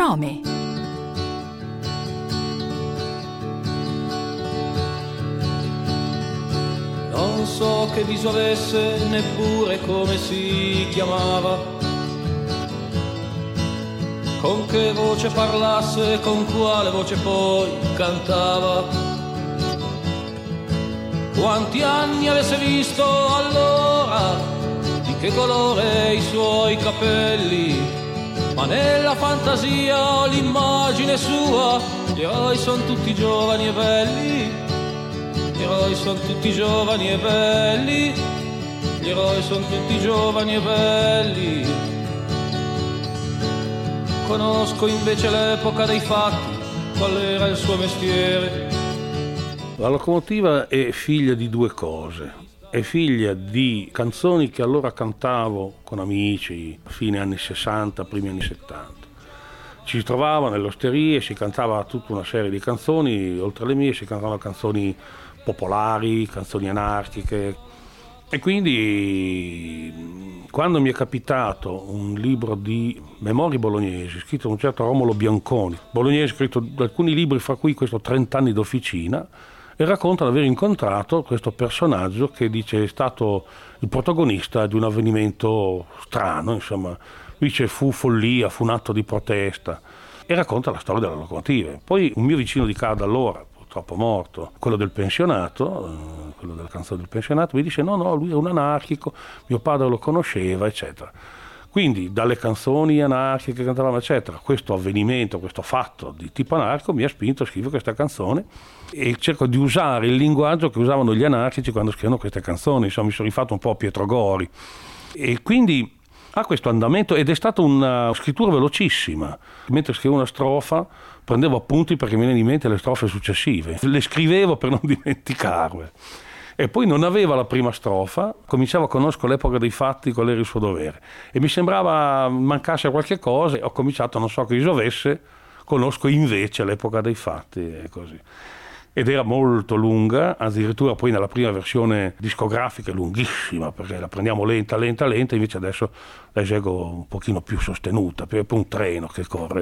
nome. Non so che viso avesse, neppure come si chiamava, con che voce parlasse, con quale voce poi cantava, quanti anni avesse visto allora, di che colore i suoi capelli, ma nella fantasia ho l'immagine sua, gli eroi sono tutti giovani e belli. Gli eroi sono tutti giovani e belli, gli eroi sono tutti giovani e belli. Conosco invece l'epoca dei fatti, qual era il suo mestiere. La locomotiva è figlia di due cose. È figlia di canzoni che allora cantavo con amici, fine anni 60, primi anni 70. Ci si trovava nelle osterie, si cantava tutta una serie di canzoni, oltre alle mie si cantavano canzoni popolari, canzoni anarchiche, e quindi quando mi è capitato un libro di memorie bolognesi scritto da un certo Romolo Bianconi, bolognese, scritto alcuni libri fra cui questo 30 anni d'officina, e racconta di aver incontrato questo personaggio che dice è stato il protagonista di un avvenimento strano, insomma, dice fu follia, fu un atto di protesta, e racconta la storia della locomotiva. Poi un mio vicino di casa allora, purtroppo morto, quello del pensionato, quello della canzone del pensionato, mi dice no, lui è un anarchico, mio padre lo conosceva, eccetera. Quindi dalle canzoni anarchiche che cantavamo, eccetera, questo avvenimento, questo fatto di tipo anarchico mi ha spinto a scrivere questa canzone, e cerco di usare il linguaggio che usavano gli anarchici quando scrivono queste canzoni. Insomma, mi sono rifatto un po' a Pietro Gori, e quindi ha questo andamento, ed è stata una scrittura velocissima. Mentre scrivevo una strofa prendevo appunti perché mi venivano in mente le strofe successive, le scrivevo per non dimenticarle, e poi non aveva la prima strofa, cominciavo a conoscere l'epoca dei fatti, qual era il suo dovere, e mi sembrava mancasse qualche cosa, e ho cominciato, non so che riso avesse, conosco invece l'epoca dei fatti, e così. Ed era molto lunga, addirittura poi nella prima versione discografica è lunghissima, perché la prendiamo lenta, invece adesso la eseguo un pochino più sostenuta, per un treno che corre.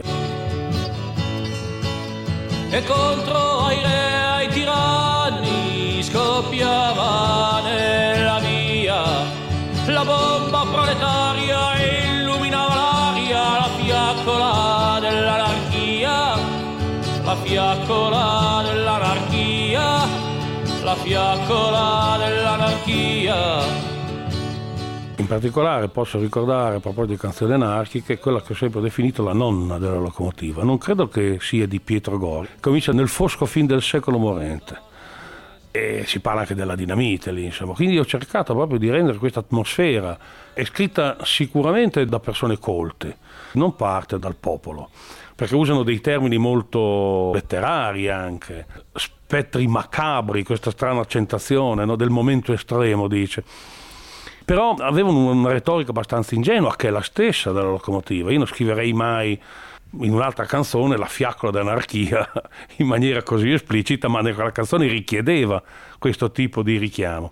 E contro ai re, ai tiranni, scoppiava nella via la bomba proletaria, e illuminava l'aria, la fiaccola dell'anarchia, la fiaccola dell'anarchia, la fiaccola dell'anarchia. In particolare posso ricordare, a proposito di canzoni anarchiche, quella che ho sempre definito la nonna della locomotiva. Non credo che sia di Pietro Gori. Comincia nel fosco fin del secolo morente, e si parla anche della dinamite lì, insomma. Quindi ho cercato proprio di rendere questa atmosfera. È scritta sicuramente da persone colte, non parte dal popolo, perché usano dei termini molto letterari anche, spettri macabri, questa strana accentazione, no, del momento estremo, dice. Però avevano una retorica abbastanza ingenua, che è la stessa della locomotiva. Io non scriverei mai in un'altra canzone la fiaccola dell'anarchia in maniera così esplicita, ma quella canzone richiedeva questo tipo di richiamo.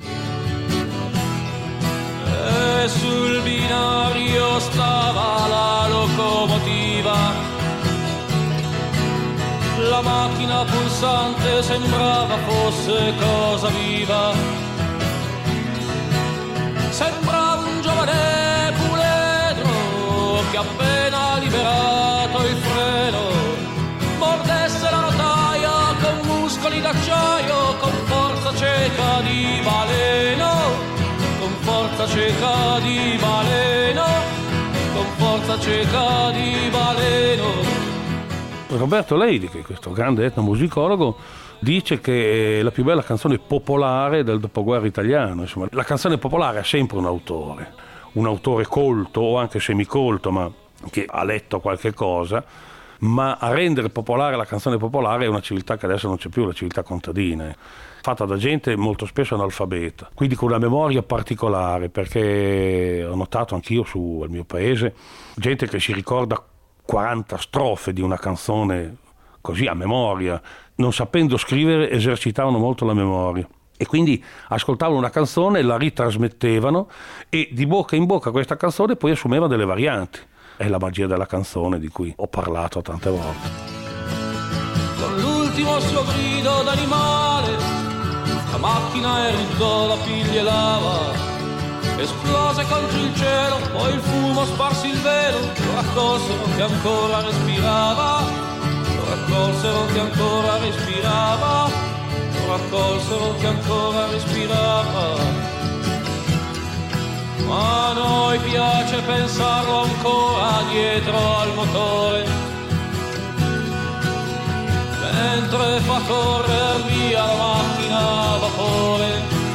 E sul binario stava la locomotiva, la macchina pulsante sembrava fosse cosa viva. Sembrava un giovane puledro che appena liberato il freno mordesse la rotaia con muscoli d'acciaio, con forza cieca di baleno, con forza cieca di baleno, con forza cieca di baleno. Roberto Leidi, che è questo grande etnomusicologo, dice che è la più bella canzone popolare del dopoguerra italiano. Insomma, la canzone popolare ha sempre un autore colto o anche semicolto, ma che ha letto qualche cosa, ma a rendere popolare la canzone popolare è una civiltà che adesso non c'è più, la civiltà contadina, fatta da gente molto spesso analfabeta, quindi con una memoria particolare, perché ho notato anch'io al mio paese gente che si ricorda 40 strofe di una canzone così a memoria, non sapendo scrivere esercitavano molto la memoria, e quindi ascoltavano una canzone, la ritrasmettevano, e di bocca in bocca questa canzone poi assumeva delle varianti. è la magia della canzone di cui ho parlato tante volte. Con l'ultimo suo grido d'animale, la macchina eruttò la piglia e lava, esplose contro il cielo, poi il fumo sparse il velo, lo raccolsero che ancora respirava, lo raccolsero che ancora respirava, lo raccolsero che ancora respirava. Ma a noi piace pensarlo ancora dietro al motore, mentre fa correre via la macchina a vapore,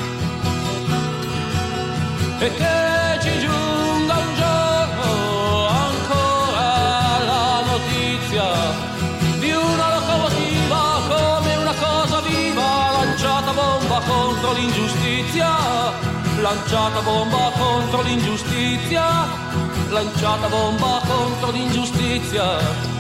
e che ci giunga un giorno ancora la notizia di una locomotiva come una cosa viva, lanciata bomba contro l'ingiustizia, lanciata bomba contro l'ingiustizia, lanciata bomba contro l'ingiustizia.